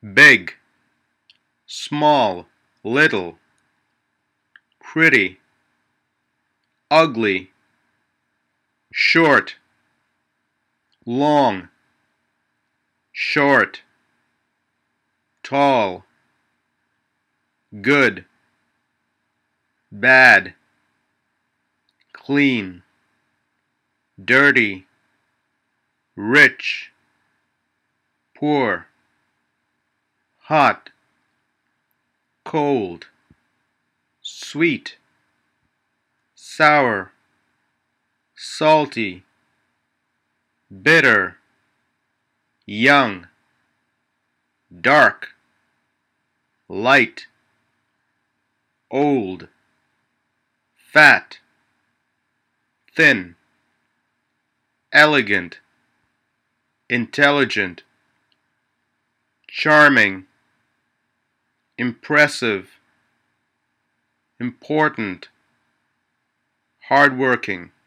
big, small, little, pretty, ugly, short, long, short, tall, good, bad, clean, dirty, rich, poor, hot, cold, sweet, sour, salty, bitter, young, dark, light, old, fat, thin, elegant, intelligent, charming, impressive, important, hardworking.